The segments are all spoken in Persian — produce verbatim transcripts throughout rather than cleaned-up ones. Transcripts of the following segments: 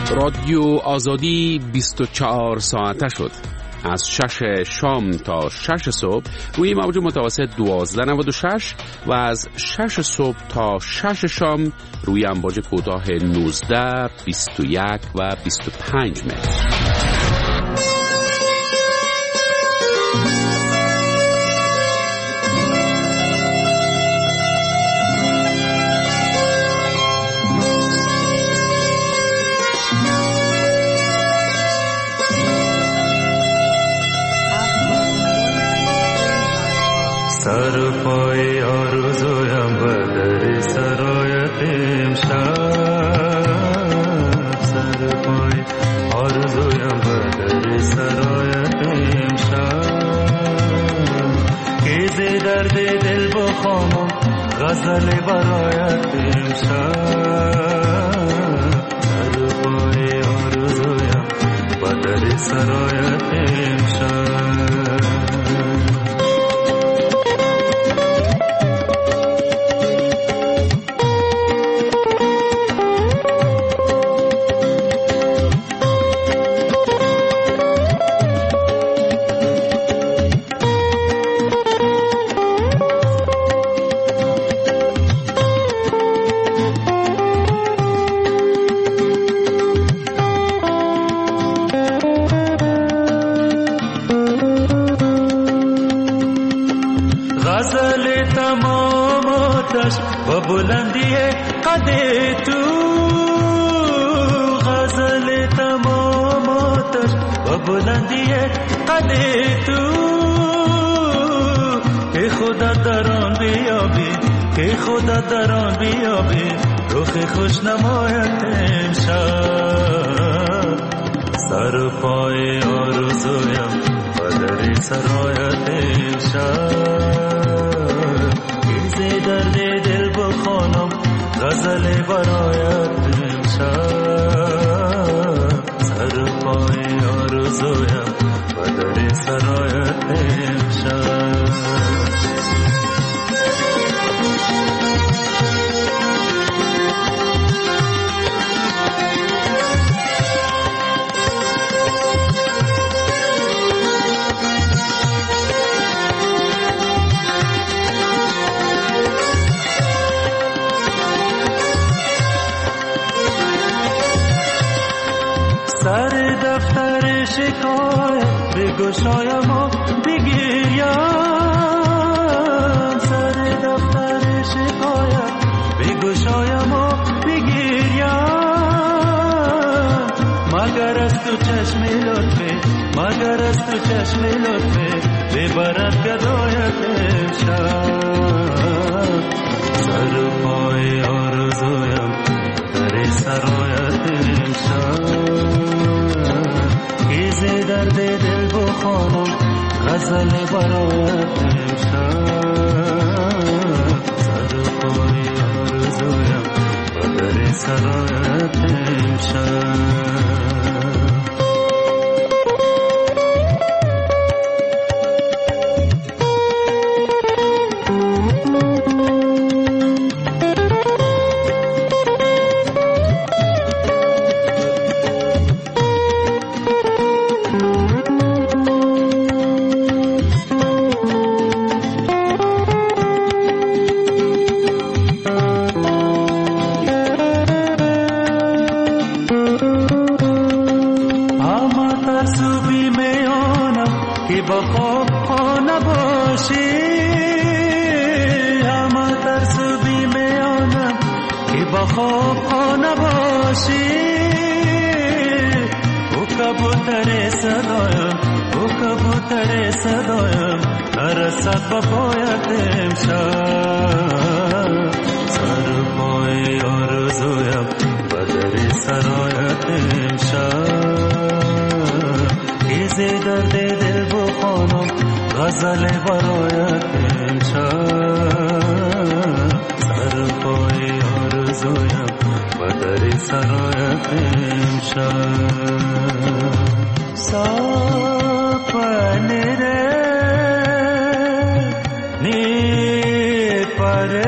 رادیو آزادی بیست و چهار ساعته شد. از شش شام تا شش صبح روی موج متوسط دوازده نود و شش و از شش صبح تا شش شام روی امواج کوتاه نوزده، بیست و یک و بیست و پنج متر. سر پای آرزویم بدر سرایت امشب، سر پای آرزویم بدر سرایت امشب، که ز درد دل بخوانم غزل برایت امشب، سر پای آرزویم بدر سرایت امشب. و بلندی قد تو، غزل تمام آتش و بلندی قد تو، که خدا در آن بیابی، که خدا در آن بیابی رخ خوش نمایت امشب، سر پای آرزویم و در سرایت امشب، که درد دل بخوانم غزل برایت امشب، سر پای آرزویم و در سرایت امشب. سر دفتر شکایت بگشایم و بگیریم، سر دفتر شکایت بگشایم و بگیریم، مگر از تو چشم لطفه، مگر از تو چشم لطفه ببرد گدایت امشب، سر پای آرزویم در سرایت امشب، که درد دل بخوانم غزل برایت امشب، سر پای آرزویم و در سرایت امشب.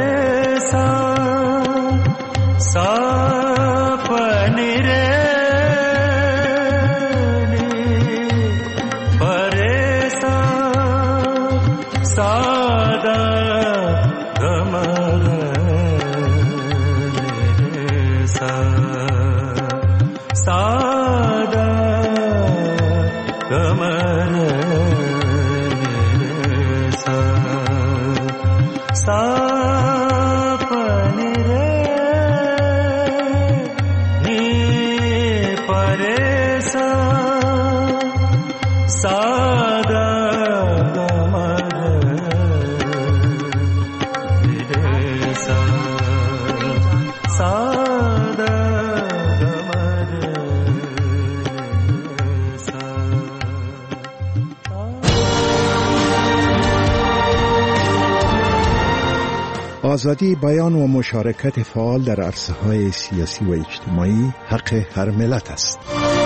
सपन रे آزادی بیان و مشارکت فعال در عرصه‌های سیاسی و اجتماعی حق هر ملت است.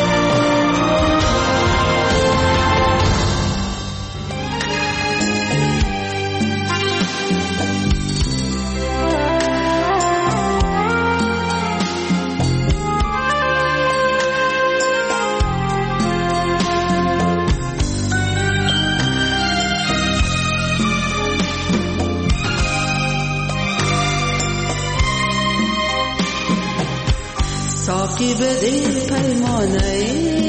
ساقی بده پیمانه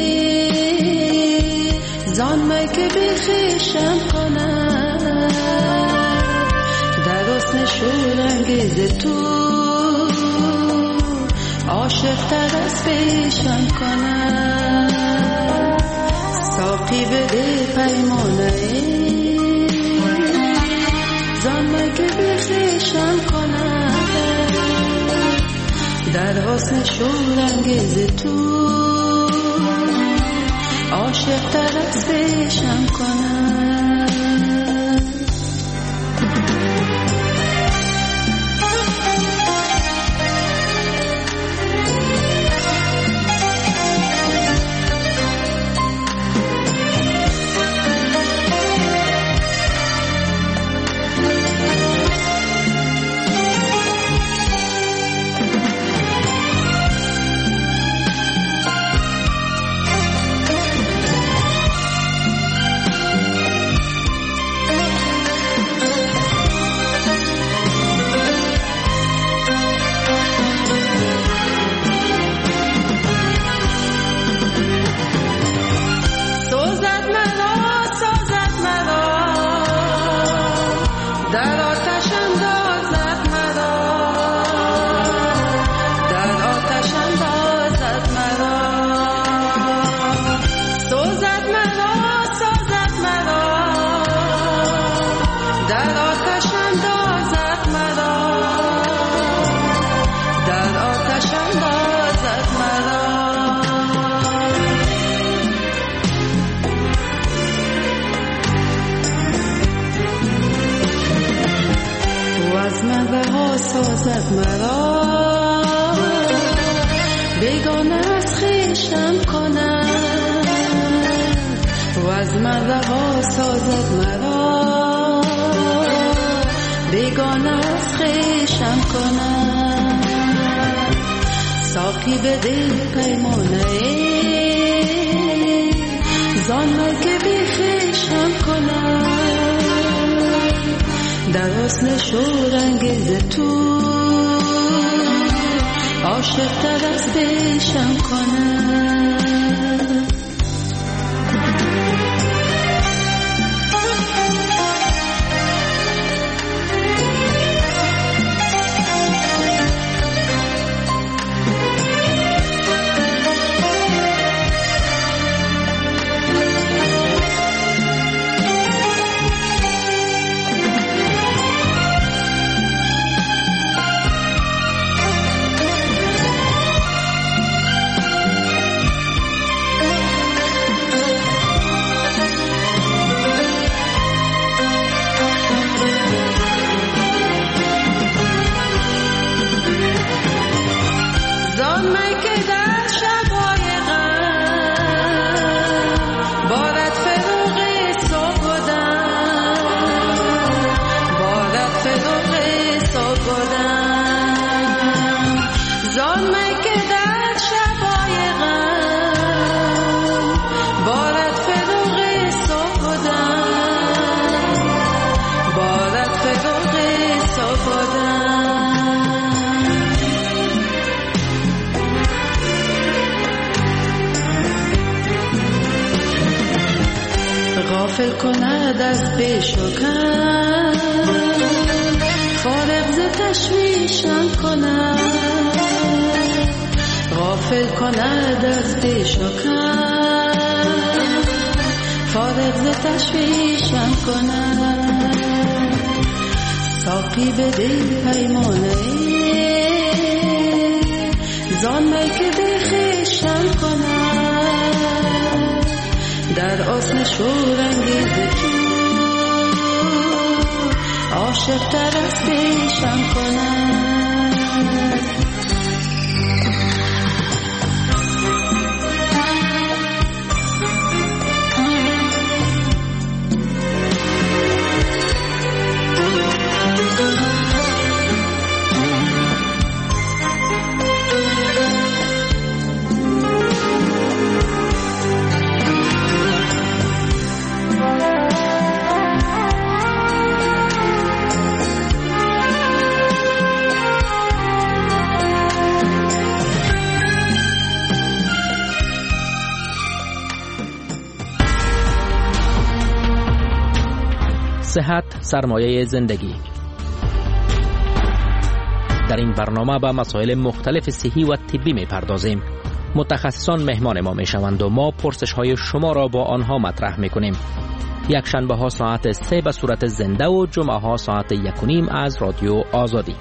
زان که بخیشم کنم در حسن شورانگیز تو عاشق تر از پیشم کنم. ساقی بده پیمانه زان که بخیشم کنم در حسن شورانگیز تو عاشق تر از پیشم کنم. سازد مرا بیگانه از خویشم کنم و از من رها سازد مرا بیگانه از خویشم کنم. ساقی بده پیمانه زان که بی خویشم کنم در حسن شورانگیز تو عاشق تر از پیشم کنم. غافل کند از پیش و کم فارغ ز تشویشم کند غافل کند از پیش و کم فارغ ز تشویشم کند. ساقی بده پیمانه زان که بخیشم کنم در آسن شورانگیز تو عاشق تر از پیشم کند. صحت سرمایه زندگی. در این برنامه به مسائل مختلف صحی و طبی می پردازیم. متخصصان مهمان ما می شوند و ما پرسش های شما را با آنها مطرح می کنیم. یک شنبه ها ساعت سه به صورت زنده و جمعه ها ساعت یک و نیم از رادیو آزادی.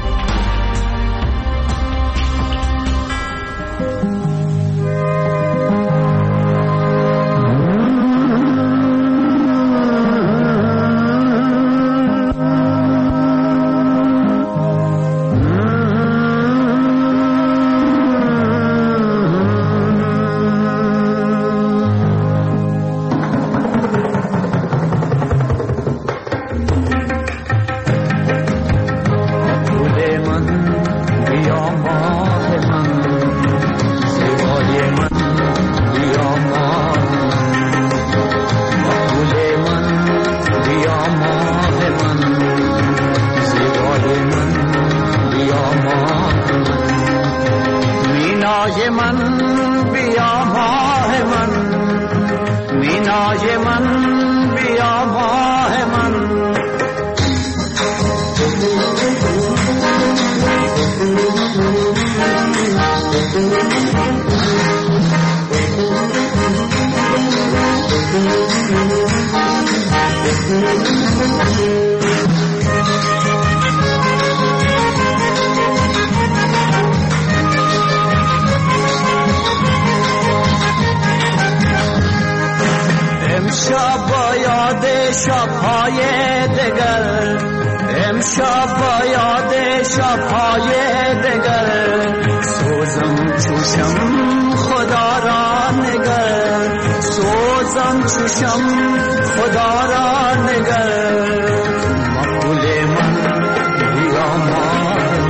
شب‌های دگر امشب با یاد شب‌های دگر سوزم چوشم خدا را نگر سوزم چوشم خدا را نگر مقبول من بیا ماه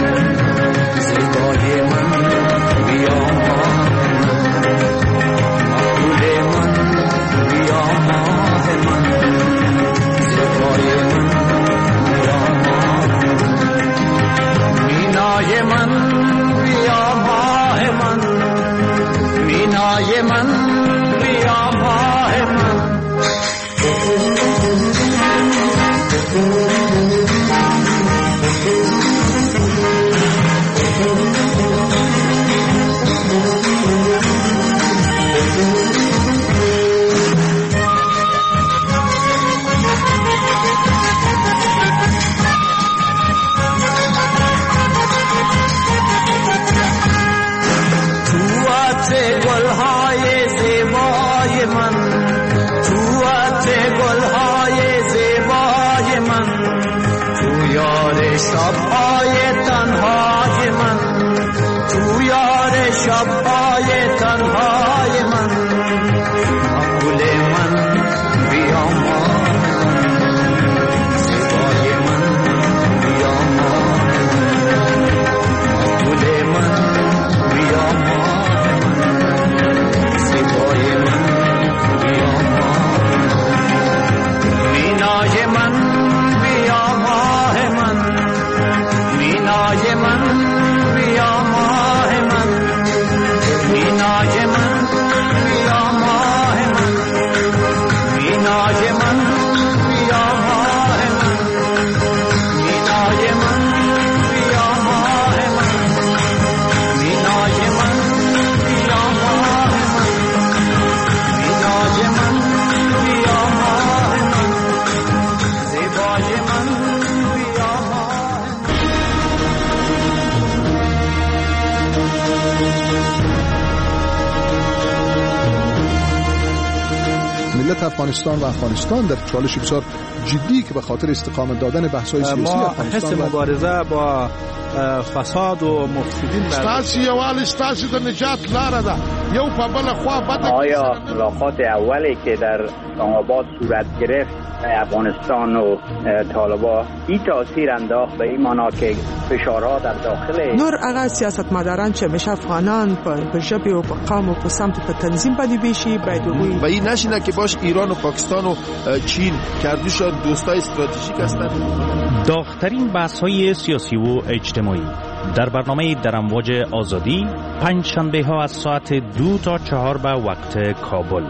زیبای من بیا ماه مقبول من بیا ماه من زیبای من بیا ماه مینای من بیا ماه من مینای من بیا ماه من وضعیت افغانستان و افغانستان در چالش بسیار جدی که به خاطر استقامت دادن بحث‌های سیاسی افغانستان حس مبارزه با فساد و مفسدین ستاسي یوال ستاسي د نجات لار ده یو په بل خوا بد. آیا ملاقات اولی که در اسلام آباد صورت گرفت افغانستان و طالبان این تاثیر انداخت به این معنا که فشارها در داخل نور هغه سیاستمداران چې مشه افغانان په ژبه او په قوم او په سمت په تنظیم باندې بشي باید وي و این نشینه که باش ایران و پاکستان و چین کردوش دوستای استراتژیک هستند. داغ‌ترین بحث‌های سیاسی و اجتماعی در برنامه در امواج آزادی پنج شنبه ها از ساعت دو تا چهار به وقت کابل.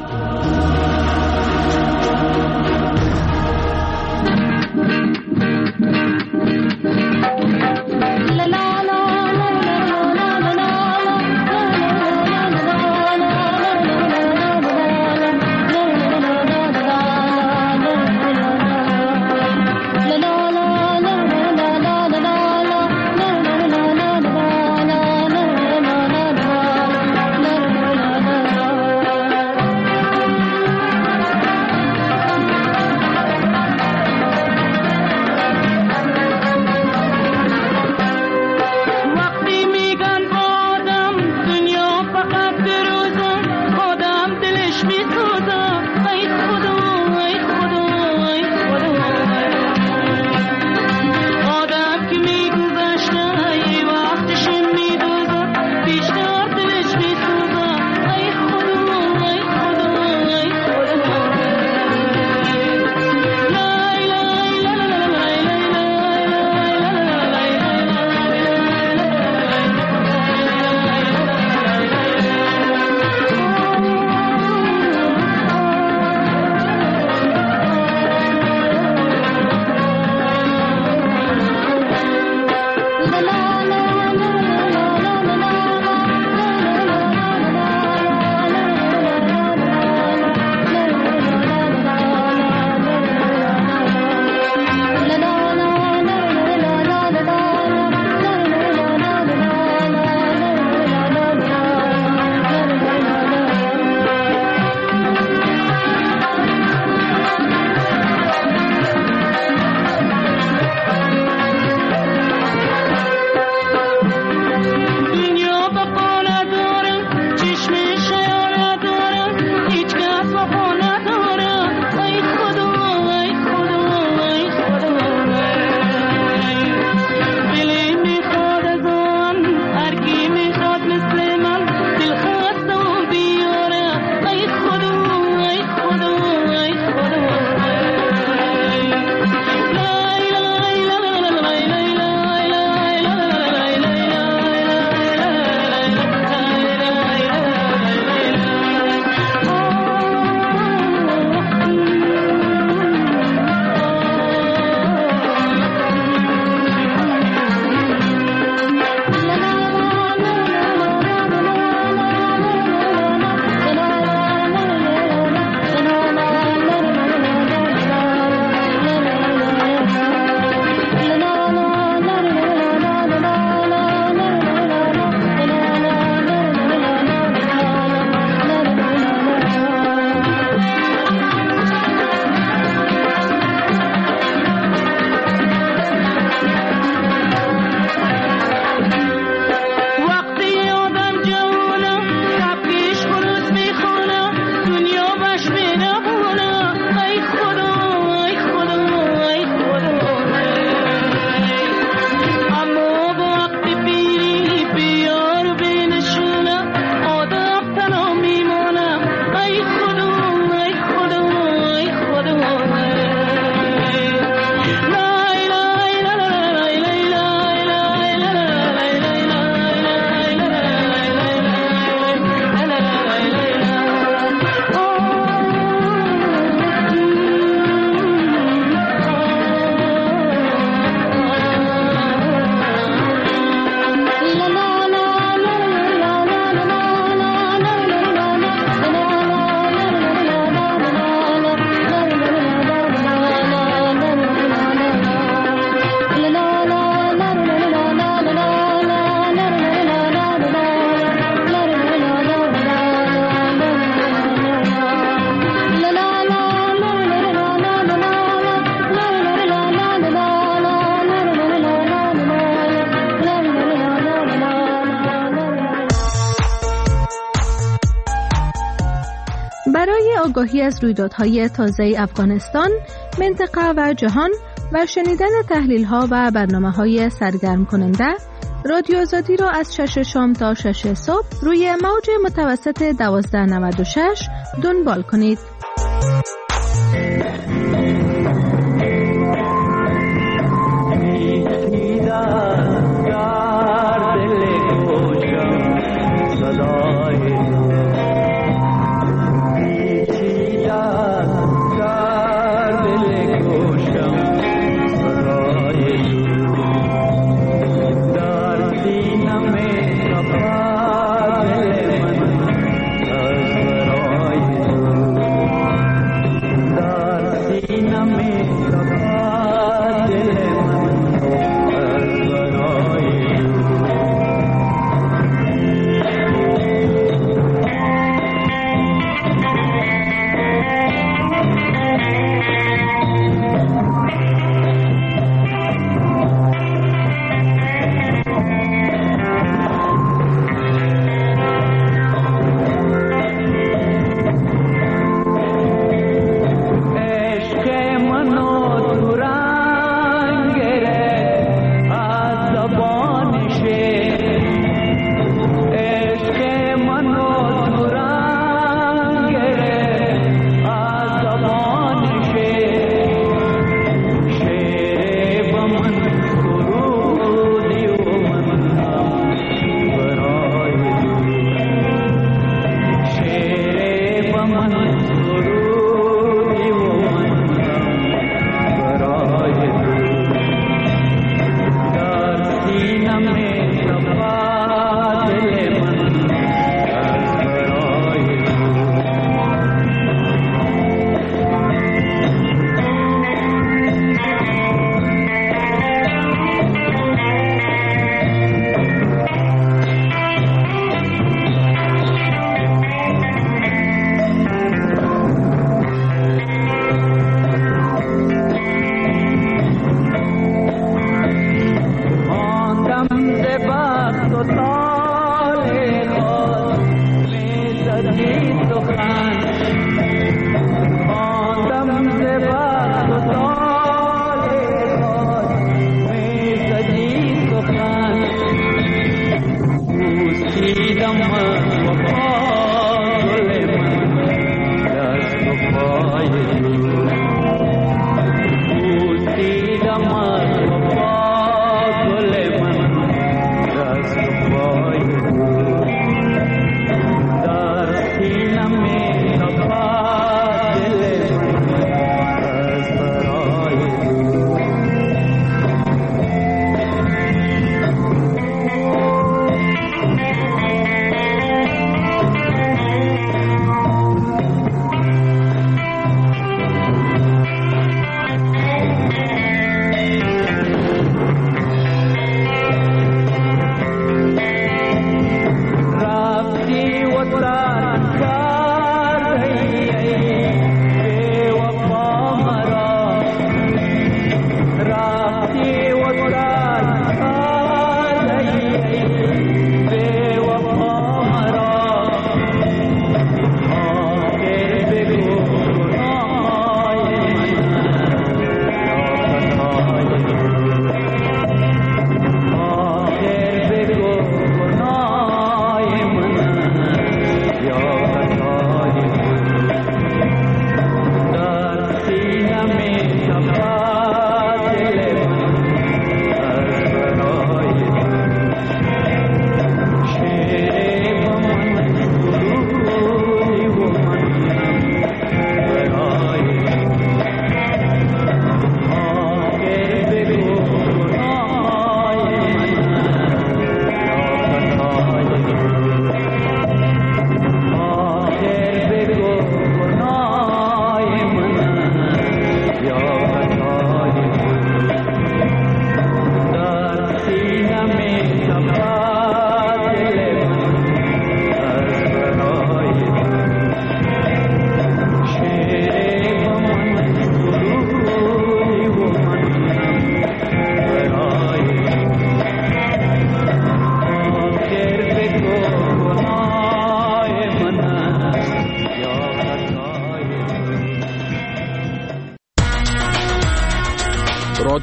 برای آگاهی از رویدادهای تازه افغانستان، منطقه و جهان و شنیدن تحلیل‌ها و برنامه‌های سرگرم کننده، رادیو آزادی را از شش شام تا شش صبح روی موج متوسط دوازده نود و شش دنبال کنید.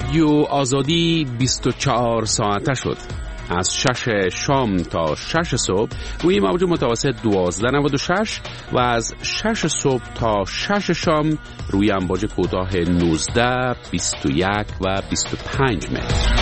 رادیو آزادی بیست و چهار ساعته شد. از شش شام تا شش صبح روی موج متوسط دوازده نود و شش و از شش صبح تا شش شام روی امواج کوتاه نوزده، بیست و یک و بیست و پنج متر.